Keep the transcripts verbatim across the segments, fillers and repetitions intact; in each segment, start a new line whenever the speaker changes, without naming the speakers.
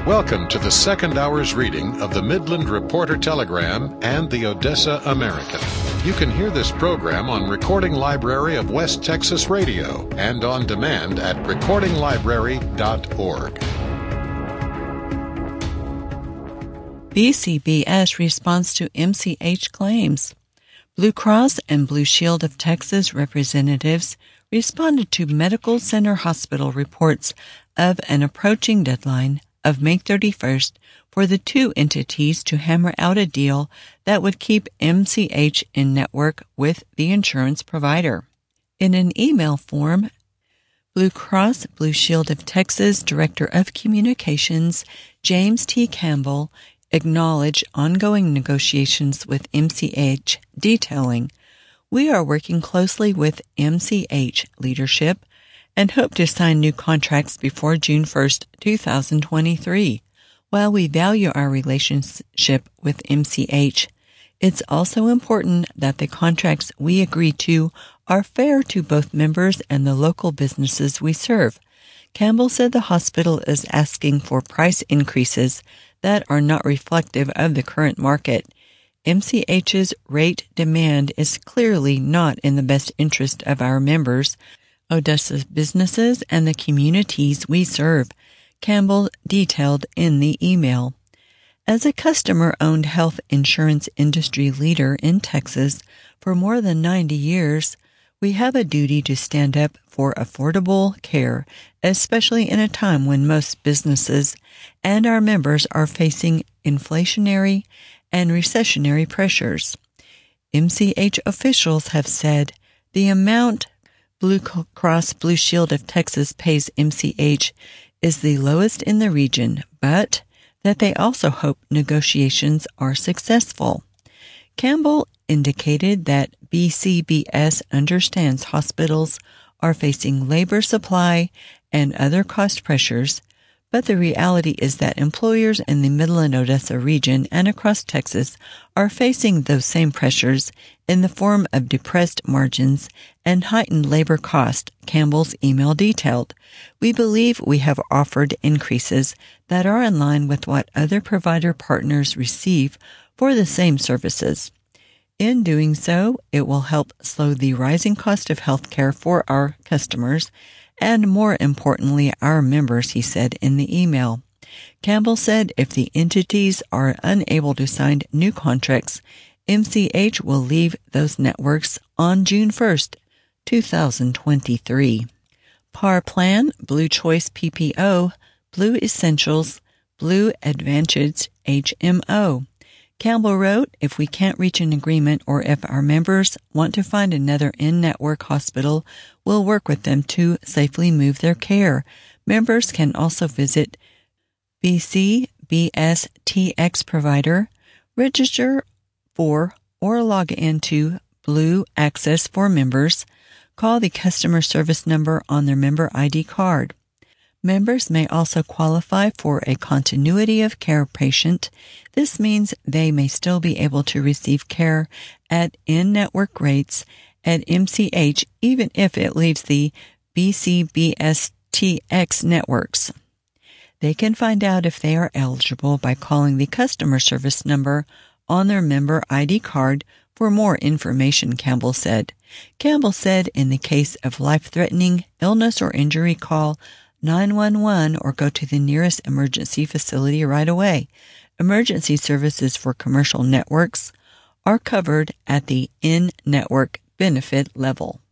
Welcome to the second hour's reading of the Midland Reporter Telegram and the Odessa American. You can hear this program on Recording Library of West Texas Radio and on demand at recording library dot org.
B C B S responds to M C H claims. Blue Cross and Blue Shield of Texas representatives responded to Medical Center Hospital reports of an approaching deadline of May thirty-first for the two entities to hammer out a deal that would keep M C H in network with the insurance provider. In an email form, Blue Cross Blue Shield of Texas Director of Communications James T. Campbell acknowledged ongoing negotiations with M C H, detailing, "We are working closely with M C H leadership and hope to sign new contracts before June first, twenty twenty-three. While we value our relationship with M C H, it's also important that the contracts we agree to are fair to both members and the local businesses we serve." Campbell said the hospital is asking for price increases that are not reflective of the current market. M C H's rate demand is clearly not in the best interest of our members, Odessa's businesses, and the communities we serve, Campbell detailed in the email. As a customer-owned health insurance industry leader in Texas for more than ninety years, we have a duty to stand up for affordable care, especially in a time when most businesses and our members are facing inflationary and recessionary pressures. M C H officials have said the amount Blue Cross Blue Shield of Texas pays M C H is the lowest in the region, but that they also hope negotiations are successful. Campbell indicated that B C B S understands hospitals are facing labor supply and other cost pressures, but the reality is that employers in the Midland-Odessa region and across Texas are facing those same pressures in the form of depressed margins and heightened labor cost, Campbell's email detailed. "We believe we have offered increases that are in line with what other provider partners receive for the same services. In doing so, it will help slow the rising cost of health care for our customers and, more importantly, our members," he said in the email. Campbell said if the entities are unable to sign new contracts, M C H will leave those networks on June first, twenty twenty-three. Par Plan, Blue Choice P P O, Blue Essentials, Blue Advantage H M O. Campbell wrote, "If we can't reach an agreement or if our members want to find another in-network hospital, we'll work with them to safely move their care. Members can also visit B C B S T X provider, register for or log into Blue Access for members, call the customer service number on their member I D card. Members may also qualify for a continuity of care patient. This means they may still be able to receive care at in-network rates at M C H even if it leaves the B C B S T X networks. They can find out if they are eligible by calling the customer service number on their member I D card for more information," Campbell said. Campbell said in the case of life-threatening illness or injury, call nine one one or go to the nearest emergency facility right away. Emergency services for commercial networks are covered at the in-network benefit level.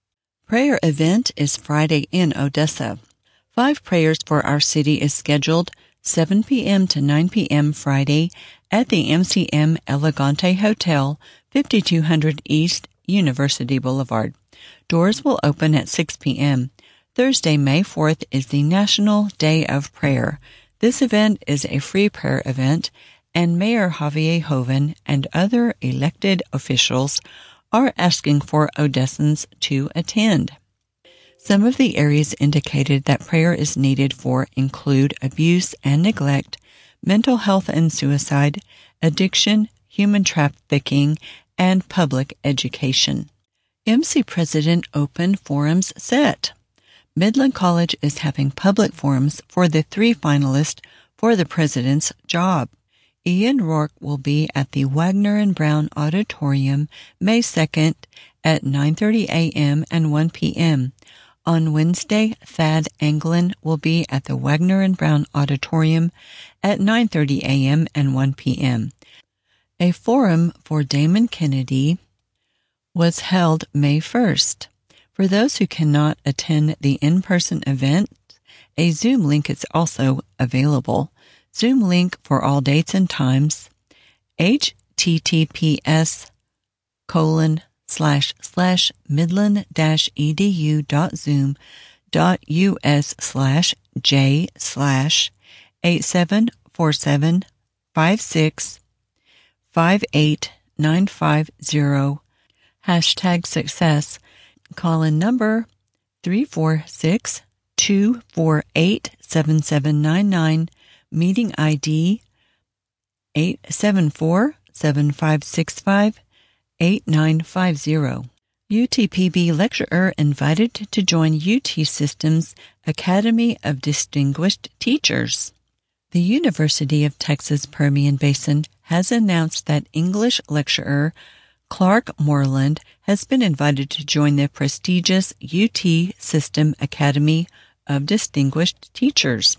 Prayer event is Friday in Odessa. Five Prayers for Our City is scheduled seven p.m. to nine p.m. Friday at the M C M Elegante Hotel, fifty-two hundred East University Boulevard. Doors will open at six p.m. Thursday, May fourth, is the National Day of Prayer. This event is a free prayer event, and Mayor Javier Hoven and other elected officials are asking for Odessans to attend. Some of the areas indicated that prayer is needed for include abuse and neglect, mental health and suicide, addiction, human trafficking, and public education. M C President Open Forums set. Midland College is having public forums for the three finalists for the president's job. Ian Rourke will be at the Wagner and Brown Auditorium May second at nine thirty a.m. and one p.m. On Wednesday, Thad Anglin will be at the Wagner and Brown Auditorium at nine thirty a.m. and one p.m. A forum for Damon Kennedy was held May first. For those who cannot attend the in-person event, a Zoom link is also available. Zoom link for all dates and times, https colon slash slash midland dash edu dot zoom dot us slash j slash eight seven four seven five six five eight nine five zero hashtag success. Call in number three four six, two four eight, seven seven nine nine, meeting I D eight seven four, seven five six five, eight nine five zero. U T P B lecturer invited to join U T Systems Academy of Distinguished Teachers. The University of Texas Permian Basin has announced that English lecturer Clark Moreland has been invited to join the prestigious U T System Academy of Distinguished Teachers.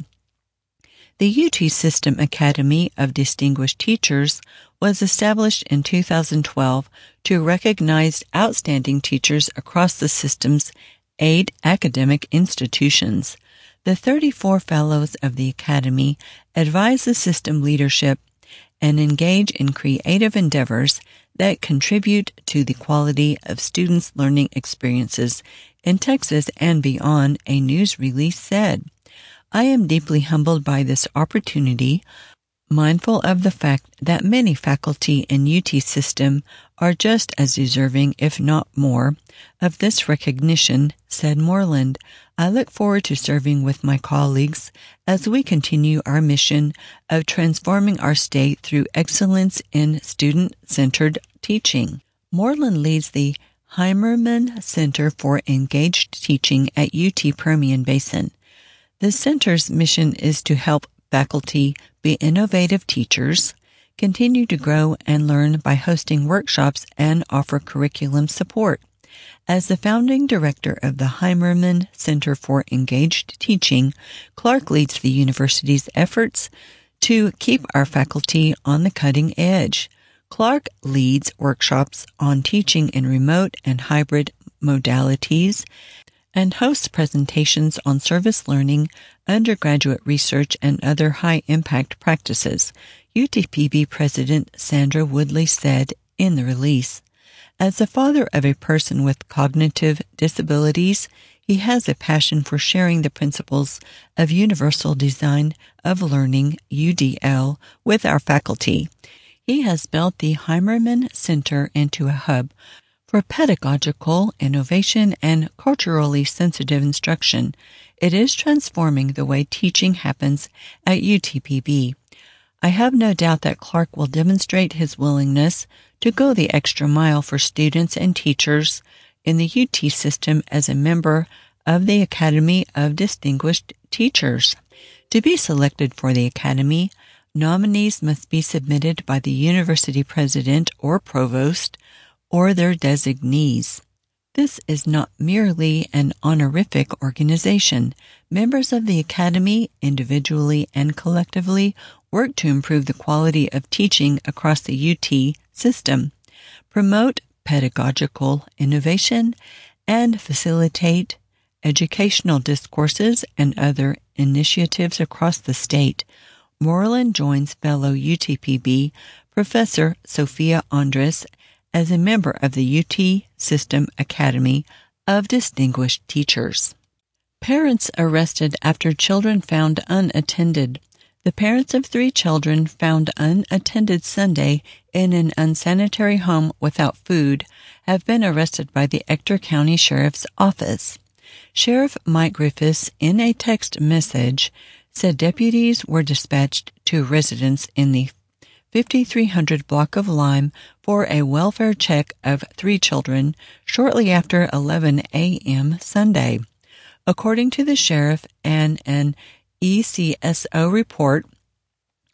The U T System Academy of Distinguished Teachers was established in two thousand twelve to recognize outstanding teachers across the system's eight academic institutions. The thirty-four fellows of the Academy advise the system leadership and engage in creative endeavors that contribute to the quality of students' learning experiences in Texas and beyond, a news release said. I am deeply humbled by this opportunity, mindful of the fact that many faculty in U T system are just as deserving, if not more, of this recognition, said Moreland. I look forward to serving with my colleagues as we continue our mission of transforming our state through excellence in student-centered teaching. Moreland leads the Heimermann Center for Engaged Teaching at U T Permian Basin. The center's mission is to help faculty be innovative teachers, continue to grow and learn by hosting workshops, and offer curriculum support. As the founding director of the Heimermann Center for Engaged Teaching, Clark leads the university's efforts to keep our faculty on the cutting edge. Clark leads workshops on teaching in remote and hybrid modalities and hosts presentations on service learning, undergraduate research, and other high-impact practices, U T P B President Sandra Woodley said in the release. As the father of a person with cognitive disabilities, he has a passion for sharing the principles of universal design of learning, U D L, with our faculty. He has built the Heimermann Center into a hub for pedagogical innovation and culturally sensitive instruction. It is transforming the way teaching happens at U T P B. I have no doubt that Clark will demonstrate his willingness to go the extra mile for students and teachers in the U T system as a member of the Academy of Distinguished Teachers. To be selected for the Academy, nominees must be submitted by the university president or provost or their designees. This is not merely an honorific organization. Members of the Academy, individually and collectively, work to improve the quality of teaching across the U T system, promote pedagogical innovation, and facilitate educational discourses and other initiatives across the state. Moreland joins fellow U T P B Professor Sophia Andres as a member of the U T System Academy of Distinguished Teachers. Parents arrested after children found unattended. The parents of three children found unattended Sunday in an unsanitary home without food have been arrested by the Ector County Sheriff's Office. Sheriff Mike Griffiths, in a text message, said deputies were dispatched to residents in the fifty-three hundred block of Lime for a welfare check of three children shortly after eleven a.m. Sunday. According to the sheriff and an E C S O report,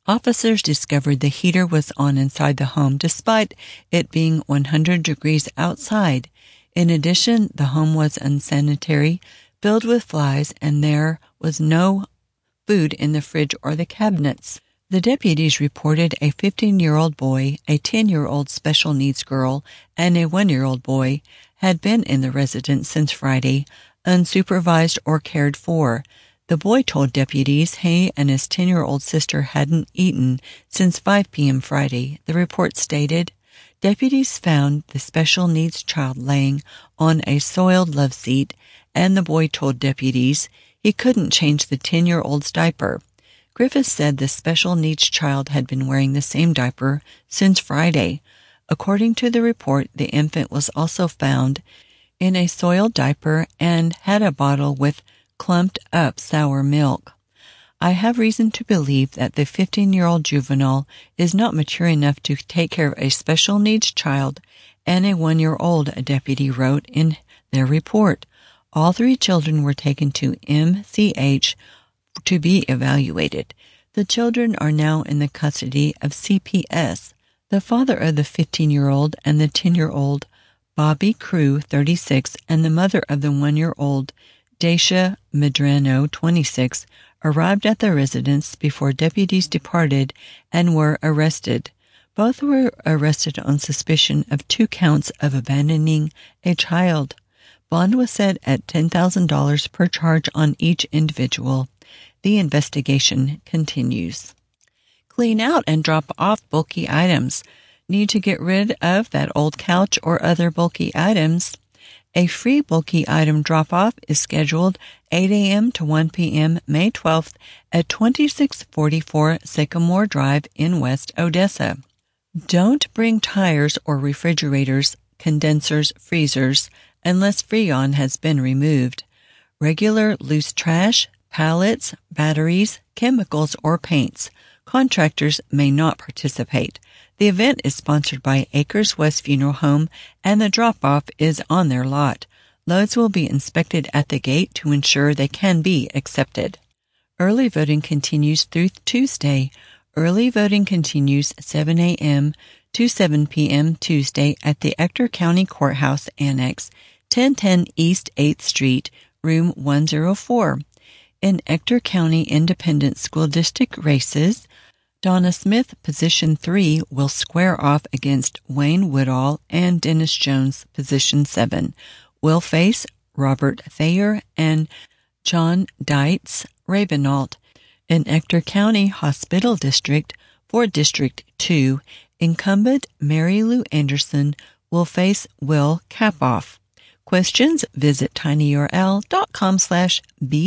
Officers discovered the heater was on inside the home despite it being one hundred degrees outside. In addition, the home was unsanitary, filled with flies, and there was no food in the fridge or the cabinets. The deputies reported a fifteen-year-old boy, a ten-year-old special needs girl, and a one-year-old boy had been in the residence since Friday, unsupervised or cared for. The boy told deputies he and his ten-year-old sister hadn't eaten since five p.m. Friday. The report stated, deputies found the special needs child laying on a soiled love seat, and the boy told deputies he couldn't change the ten-year-old's diaper. Griffiths said the special needs child had been wearing the same diaper since Friday. According to the report, the infant was also found in a soiled diaper and had a bottle with clumped up sour milk. I have reason to believe that the fifteen-year-old juvenile is not mature enough to take care of a special needs child and a one-year-old, a deputy wrote in their report. All three children were taken to M C H to be evaluated. The children are now in the custody of C P S. The father of the fifteen-year-old and the ten-year-old, Bobby Crew, thirty-six, and the mother of the one-year-old, Dacia Medrano, twenty-six, arrived at the residence before deputies departed and were arrested. Both were arrested on suspicion of two counts of abandoning a child. Bond was set at ten thousand dollars per charge on each individual. The investigation continues. Clean out and drop off bulky items. Need to get rid of that old couch or other bulky items? A free bulky item drop-off is scheduled eight a.m. to one p.m. May twelfth at twenty-six forty-four Sycamore Drive in West Odessa. Don't bring tires or refrigerators, condensers, freezers, unless Freon has been removed. Regular loose trash, pallets, batteries, chemicals, or paints. Contractors may not participate. The event is sponsored by Acres West Funeral Home, and the drop-off is on their lot. Loads will be inspected at the gate to ensure they can be accepted. Early voting continues through Tuesday. Early voting continues seven a.m. to seven p.m. Tuesday at the Ector County Courthouse Annex, ten ten East eighth Street, Room one oh four. In Ector County Independent School District races, Donna Smith, Position three, will square off against Wayne Woodall, and Dennis Jones, Position seven, will face Robert Thayer and John Dietz Ravenalt. In Ector County Hospital District, for District two, incumbent Mary Lou Anderson will face Will Kapoff. Questions? Visit tinyurl.com slash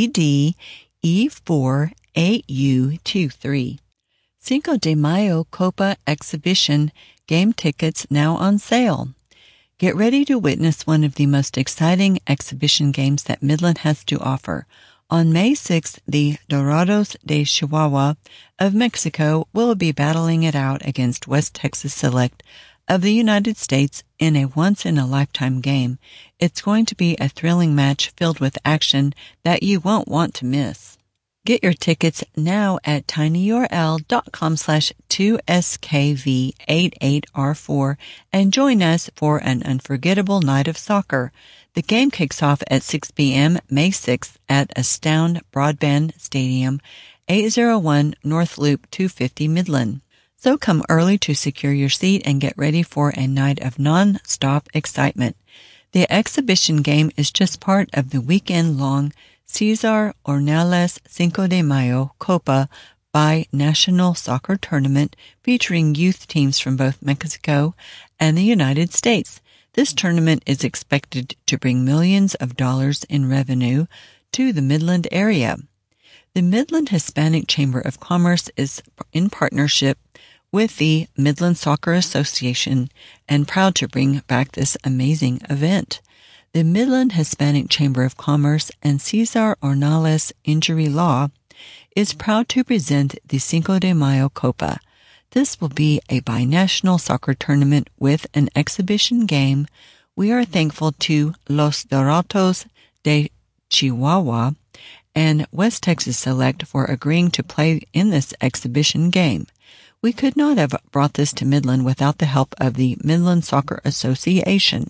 BDE4AU23. Cinco de Mayo Copa Exhibition game tickets now on sale. Get ready to witness one of the most exciting exhibition games that Midland has to offer. On May sixth, the Dorados de Chihuahua of Mexico will be battling it out against West Texas Select of the United States in a once-in-a-lifetime game. It's going to be a thrilling match filled with action that you won't want to miss. Get your tickets now at tinyurl.com slash 2skv88r4 and join us for an unforgettable night of soccer. The game kicks off at six p.m. May sixth at Astound Broadband Stadium, eight oh one North Loop two fifty Midland. So come early to secure your seat and get ready for a night of non-stop excitement. The exhibition game is just part of the weekend-long Cesar Ornelas Cinco de Mayo Copa bi-national soccer tournament featuring youth teams from both Mexico and the United States. This tournament is expected to bring millions of dollars in revenue to the Midland area. The Midland Hispanic Chamber of Commerce is in partnership with the Midland Soccer Association and proud to bring back this amazing event. The Midland Hispanic Chamber of Commerce and Cesar Ornelas Injury Law is proud to present the Cinco de Mayo Copa. This will be a binational soccer tournament with an exhibition game. We are thankful to Los Dorados de Chihuahua and West Texas Select for agreeing to play in this exhibition game. We could not have brought this to Midland without the help of the Midland Soccer Association.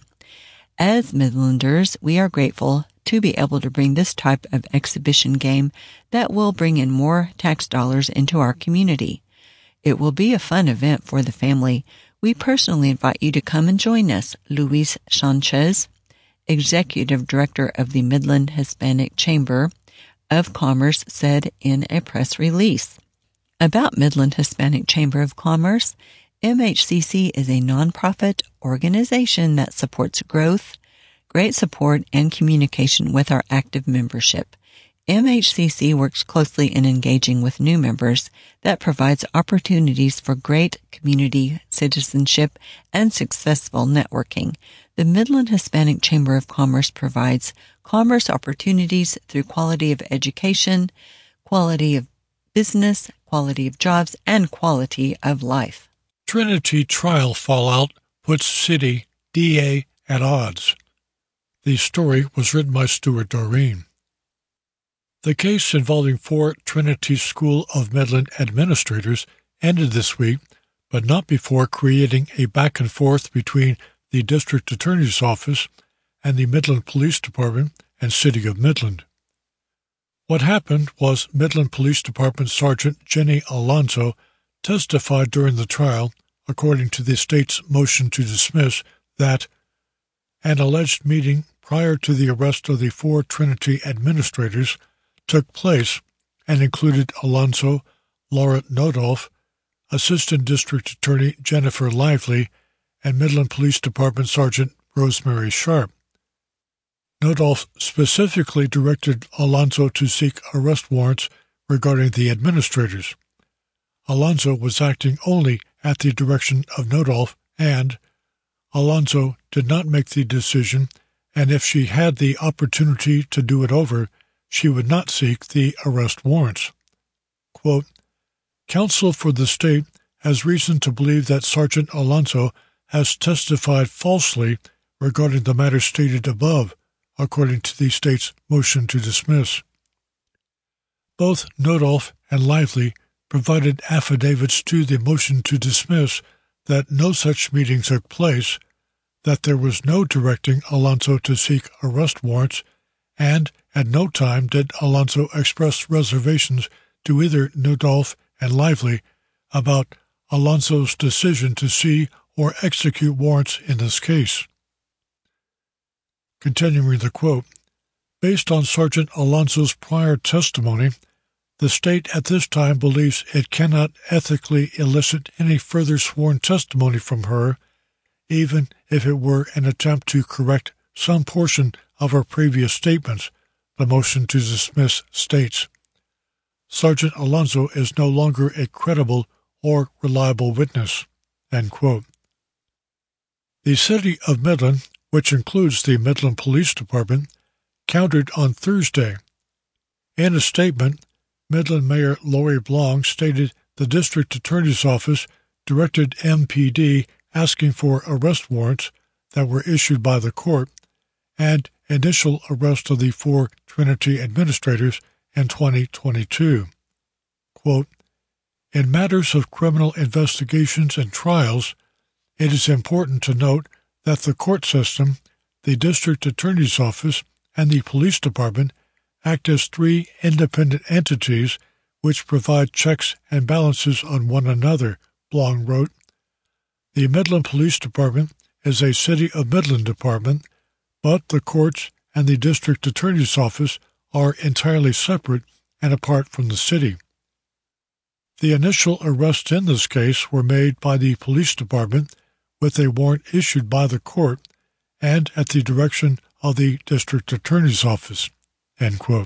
As Midlanders, we are grateful to be able to bring this type of exhibition game that will bring in more tax dollars into our community. It will be a fun event for the family. We personally invite you to come and join us, Luis Sanchez, Executive Director of the Midland Hispanic Chamber of Commerce, said in a press release. About Midland Hispanic Chamber of Commerce, M H C C is a nonprofit organization that supports growth, great support, and communication with our active membership. M H C C works closely in engaging with new members that provides opportunities for great community citizenship and successful networking. The Midland Hispanic Chamber of Commerce provides commerce opportunities through quality of education, quality of business, quality of jobs, and quality of life.
Trinity trial fallout puts city D A at odds. The story was written by Stuart Doreen. The case involving four Trinity School of Midland administrators ended this week, but not before creating a back and forth between the District Attorney's Office and the Midland Police Department and City of Midland. What happened was Midland Police Department Sergeant Jenny Alonso testified during the trial, according to the state's motion to dismiss, that an alleged meeting prior to the arrest of the four Trinity administrators took place and included Alonso, Laura Nodolf, Assistant District Attorney Jennifer Lively, and Midland Police Department Sergeant Rosemary Sharp. Nodolf specifically directed Alonso to seek arrest warrants regarding the administrators. Alonso was acting only at the direction of Nodolf, and Alonso did not make the decision, and if she had the opportunity to do it over, she would not seek the arrest warrants. Quote, Counsel for the state has reason to believe that Sergeant Alonso has testified falsely regarding the matter stated above, according to the state's motion to dismiss. Both Nodolf and Lively provided affidavits to the motion to dismiss that no such meeting took place, that there was no directing Alonso to seek arrest warrants, and at no time did Alonso express reservations to either Nodolf and Lively about Alonso's decision to see or execute warrants in this case. Continuing the quote, based on Sergeant Alonso's prior testimony, the state at this time believes it cannot ethically elicit any further sworn testimony from her, even if it were an attempt to correct some portion of her previous statements, the motion to dismiss states. Sergeant Alonso is no longer a credible or reliable witness. End quote. The City of Midland, which includes the Midland Police Department, countered on Thursday. In a statement, Midland Mayor Lori Blong stated the District Attorney's Office directed M P D asking for arrest warrants that were issued by the court and initial arrest of the four Trinity administrators in twenty twenty-two. Quote, in matters of criminal investigations and trials, it is important to note that the court system, the District Attorney's Office, and the Police Department act as three independent entities which provide checks and balances on one another, Blong wrote. The Midland Police Department is a City of Midland department, but the courts and the District Attorney's Office are entirely separate and apart from the city. The initial arrests in this case were made by the Police Department with a warrant issued by the court and at the direction of the District Attorney's Office. End quote.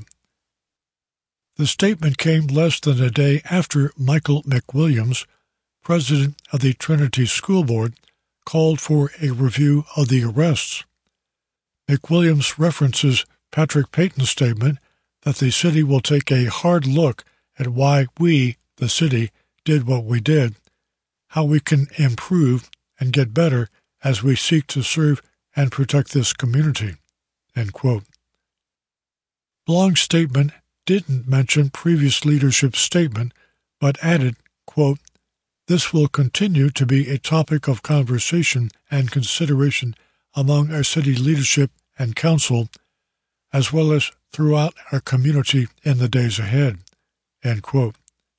The statement came less than a day after Michael McWilliams, president of the Trinity School Board, called for a review of the arrests. McWilliams references Patrick Payton's statement that the city will take a hard look at why we, the city, did what we did, how we can improve and get better as we seek to serve and protect this community. End quote. Blong's statement didn't mention previous leadership statement, but added, quote, "This will continue to be a topic of conversation and consideration among our city leadership and council, as well as throughout our community in the days ahead." End quote.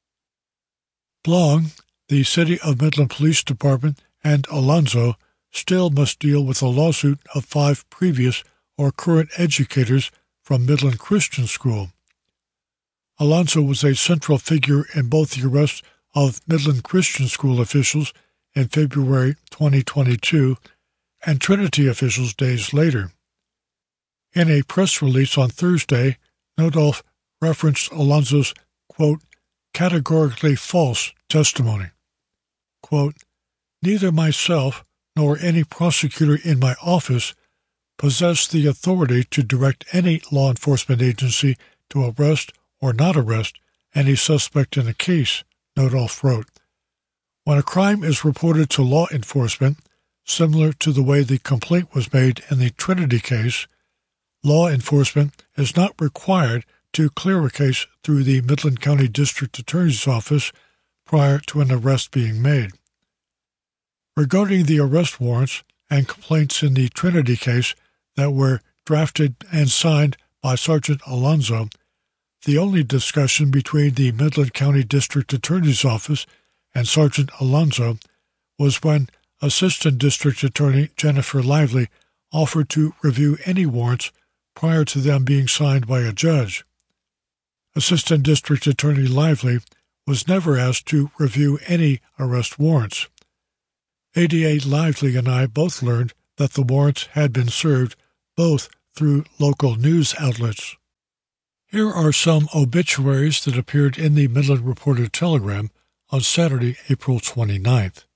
Blong, the City of Midland Police Department, and Alonzo still must deal with a lawsuit of five previous or current educators from Midland Christian School. Alonzo was a central figure in both the arrest of Midland Christian School officials in February twenty twenty-two and Trinity officials days later. In a press release on Thursday, Nodolf referenced Alonzo's, quote, "categorically false testimony." Quote, "Neither myself nor any prosecutor in my office possess the authority to direct any law enforcement agency to arrest or not arrest any suspect in a case," Nodolf wrote. "When a crime is reported to law enforcement, similar to the way the complaint was made in the Trinity case, law enforcement is not required to clear a case through the Midland County District Attorney's Office prior to an arrest being made. Regarding the arrest warrants and complaints in the Trinity case that were drafted and signed by Sergeant Alonzo, the only discussion between the Midland County District Attorney's Office and Sergeant Alonzo was when Assistant District Attorney Jennifer Lively offered to review any warrants prior to them being signed by a judge. Assistant District Attorney Lively was never asked to review any arrest warrants. A D A Lively and I both learned that the warrants had been served both through local news outlets. Here are some obituaries that appeared in the Midland Reporter-Telegram on Saturday, April twenty-ninth.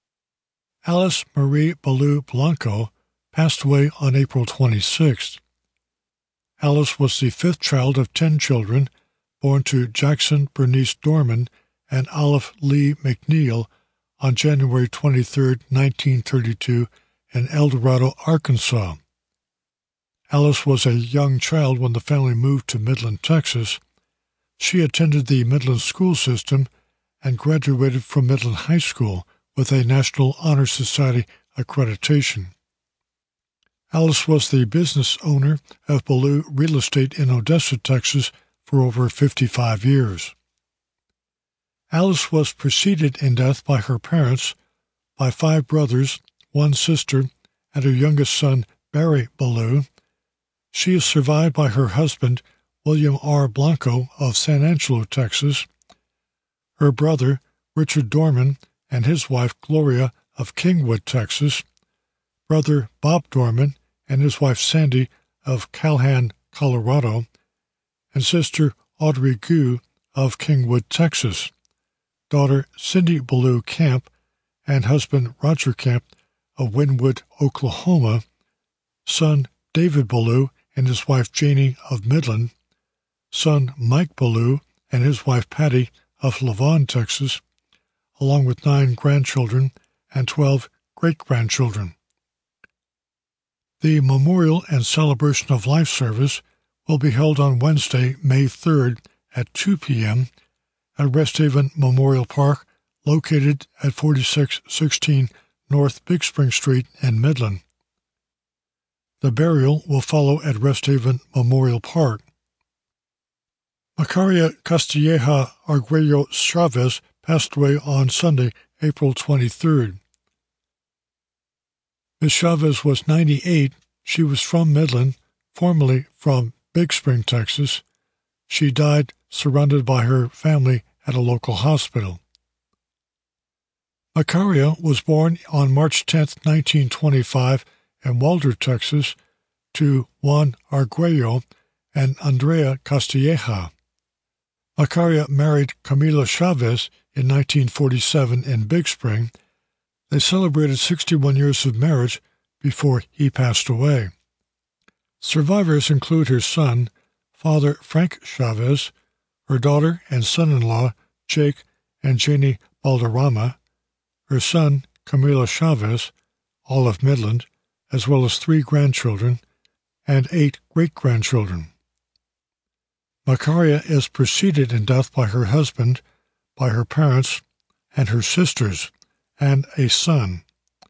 Alice Marie Ballou Blanco passed away on April twenty-sixth. Alice was the fifth child of ten children, born to Jackson Bernice Dorman and Olive Lee McNeil on January twenty-third, nineteen thirty-two, in El Dorado, Arkansas. Alice was a young child when the family moved to Midland, Texas. She attended the Midland school system and graduated from Midland High School with a National Honor Society accreditation. Alice was the business owner of Ballou Real Estate in Odessa, Texas, for over fifty-five years. Alice was preceded in death by her parents, by five brothers, one sister, and her youngest son, Barry Ballou. She is survived by her husband, William R. Blanco of San Angelo, Texas, her brother, Richard Dorman, and his wife, Gloria of Kingwood, Texas, brother Bob Dorman and his wife, Sandy of Calhan, Colorado, and sister Audrey Gu of Kingwood, Texas, daughter Cindy Ballou Camp and husband Roger Camp of Wynwood, Oklahoma, son David Ballou and his wife Janie of Midland, son Mike Ballou and his wife Patty of Lavon, Texas, along with nine grandchildren and twelve great-grandchildren. The Memorial and Celebration of Life service will be held on Wednesday, May third at two p.m. at Resthaven Memorial Park, located at forty-six sixteen North Big Spring Street in Midland. The burial will follow at Resthaven Memorial Park. Macaria Castilleja Arguello Chavez passed away on Sunday, April twenty-third. Miz Chavez was ninety-eight. She was from Midland, formerly from Big Spring, Texas. She died surrounded by her family at a local hospital. Macaria was born on March tenth, nineteen twenty-five, in Walder, Texas, to Juan Arguello and Andrea Castilleja. Macaria married Camila Chavez in nineteen forty-seven in Big Spring. They celebrated sixty-one years of marriage before he passed away. Survivors include her son, Father Frank Chavez, her daughter and son-in-law, Jake and Janie Balderrama, her son, Camila Chavez, all of Midland, as well as three grandchildren, and eight great-grandchildren. Macaria is preceded in death by her husband, by her parents, and her sisters, and a son.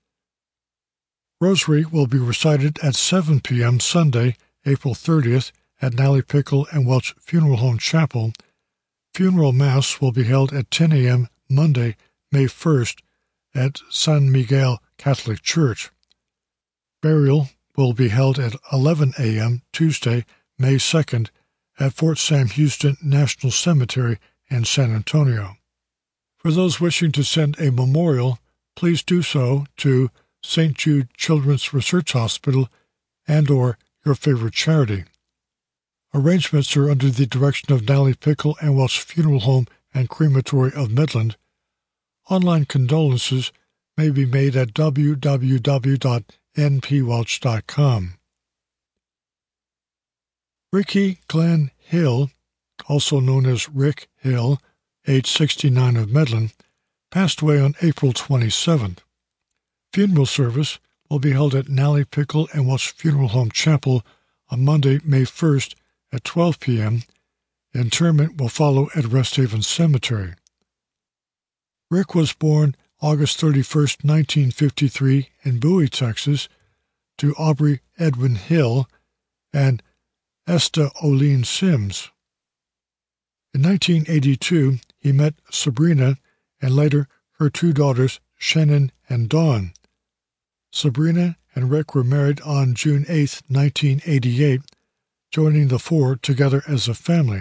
Rosary will be recited at seven p.m. Sunday, April thirtieth, at Nally Pickle and Welch Funeral Home Chapel. Funeral Mass will be held at ten a.m. Monday, May first, at San Miguel Catholic Church. Burial will be held at eleven a.m. Tuesday, May second, at Fort Sam Houston National Cemetery in San Antonio. For those wishing to send a memorial, please do so to Saint Jude Children's Research Hospital and or your favorite charity. Arrangements are under the direction of Nally Pickle and Welch Funeral Home and Crematory of Midland. Online condolences may be made at w w w dot n p welch dot com. Ricky Glenn Hill, also known as Rick Hill, age sixty-nine, of Midland, passed away on April twenty-seventh. Funeral service will be held at Nally Pickle and Welch Funeral Home Chapel on Monday, May first at twelve p.m. Interment will follow at Rest Haven Cemetery. Rick was born August thirty-first, nineteen fifty-three, in Bowie, Texas, to Aubrey Edwin Hill and Esta Oline Sims. In nineteen eighty-two, he met Sabrina and later her two daughters, Shannon and Dawn. Sabrina and Rick were married on June eighth, nineteen eighty-eight, joining the four together as a family.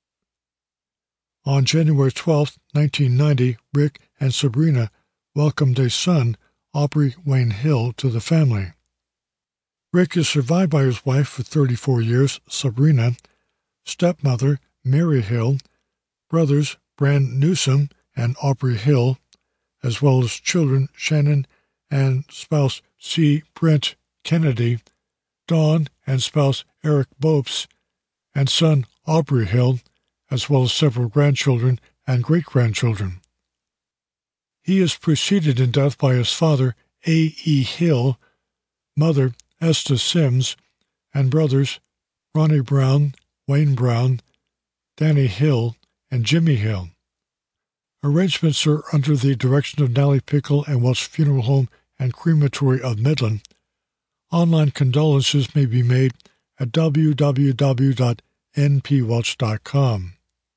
On January twelfth, nineteen ninety, Rick and Sabrina welcomed a son, Aubrey Wayne Hill, to the family. Rick is survived by his wife for thirty-four years, Sabrina, stepmother, Mary Hill, brothers, Bran Newsom and Aubrey Hill, as well as children, Shannon and spouse C. Brent Kennedy, Dawn and spouse Eric Bopes, and son Aubrey Hill, as well as several grandchildren and great-grandchildren. He is preceded in death by his father, A. E. Hill, mother, Esta Sims, and brothers, Ronnie Brown, Wayne Brown, Danny Hill, and Jimmy Hill. Arrangements are under the direction of Nally Pickle and Welch Funeral Home and Crematory of Midland. Online condolences may be made at w w w dot n p welch dot com.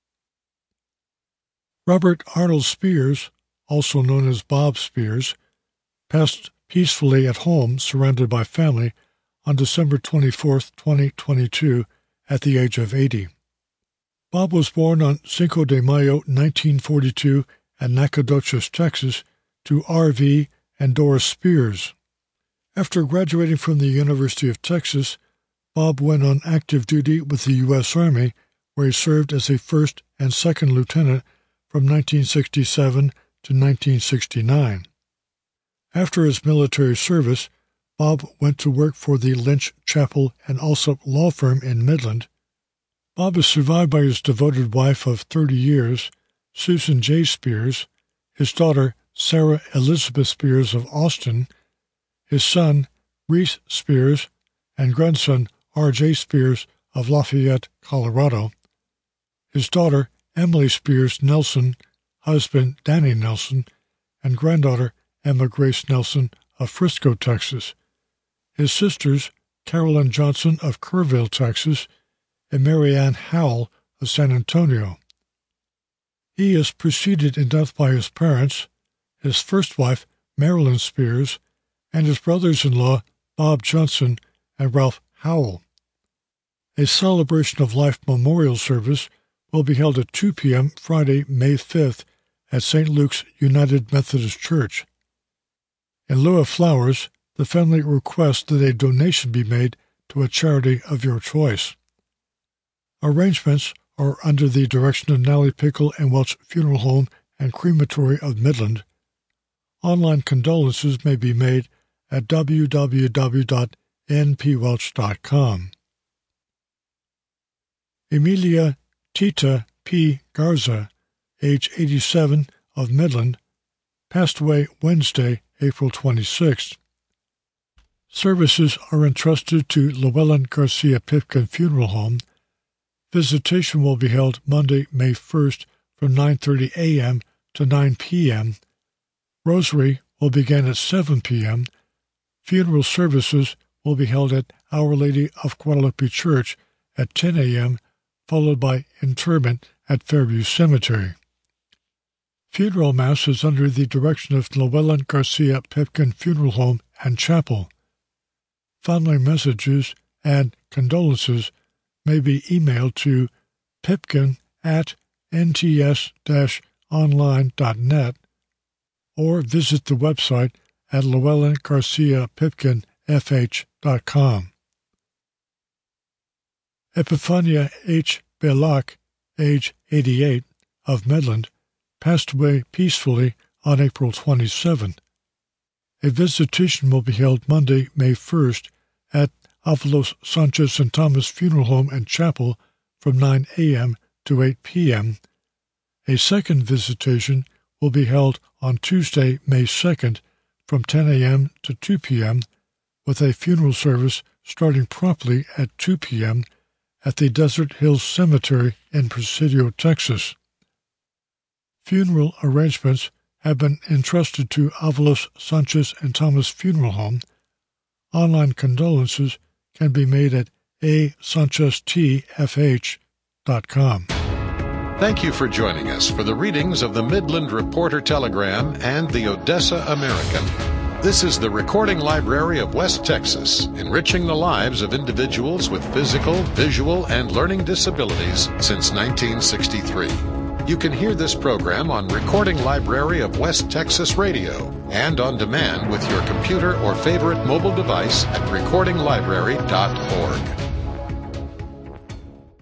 Robert Arnold Spears, also known as Bob Spears, passed peacefully at home, surrounded by family, on December twenty-fourth, twenty twenty-two, at the age of eighty. Bob was born on Cinco de Mayo, nineteen forty-two, at Nacogdoches, Texas, to R V and Doris Spears. After graduating from the University of Texas, Bob went on active duty with the U S Army, where he served as a first and second lieutenant from nineteen sixty-seven to nineteen sixty-nine. After his military service, Bob went to work for the Lynch, Chappell, and Alsop law firm in Midland. Bob is survived by his devoted wife of thirty years, Susan J. Spears, his daughter, Sarah Elizabeth Spears of Austin, his son, Reese Spears, and grandson, R J. Spears of Lafayette, Colorado, his daughter, Emily Spears Nelson, husband, Danny Nelson, and granddaughter, Emma Grace Nelson of Frisco, Texas, his sisters, Carolyn Johnson of Kerrville, Texas, and Mary Ann Howell of San Antonio. He is preceded in death by his parents, his first wife, Marilyn Spears, and his brothers-in-law, Bob Johnson and Ralph Howell. A celebration of life memorial service will be held at two p.m. Friday, May fifth, at Saint Luke's United Methodist Church. In lieu of flowers, the family requests that a donation be made to a charity of your choice. Arrangements are under the direction of Nally Pickle and Welch Funeral Home and Crematory of Midland. Online condolences may be made at w w w dot n p welch dot com. Emilia Tita P. Garza, age eighty-seven, of Midland, passed away Wednesday, April twenty-sixth. Services are entrusted to Llewellyn Garcia Pipkin Funeral Home. Visitation will be held Monday, May first from nine thirty a.m. to nine p.m. Rosary will begin at seven p.m. Funeral services will be held at Our Lady of Guadalupe Church at ten a.m., followed by interment at Fairview Cemetery. Funeral Mass is under the direction of Llewellyn Garcia Pipkin Funeral Home and Chapel. Family messages and condolences may be emailed to pipkin at n t s dash online dot net or visit the website at llewellyn garcia pipkin f h dot com. Epifania H. Belak, age eighty-eight, of Midland, passed away peacefully on April twenty-seventh. A visitation will be held Monday, May first, at Avalos Sanchez and Thomas Funeral Home and Chapel from nine a.m. to eight p.m. A second visitation will be held on Tuesday, May second, from ten a.m. to two p.m., with a funeral service starting promptly at two p.m. at the Desert Hills Cemetery in Presidio, Texas. Funeral arrangements have been entrusted to Avalos Sanchez and Thomas Funeral Home. Online condolences can be made at a sanchez t f h dot com.
Thank you for joining us for the readings of the Midland Reporter Telegram and the Odessa American. This is the Recording Library of West Texas, enriching the lives of individuals with physical, visual, and learning disabilities since nineteen sixty-three. You can hear this program on Recording Library of West Texas Radio and on demand with your computer or favorite mobile device at recording library dot org.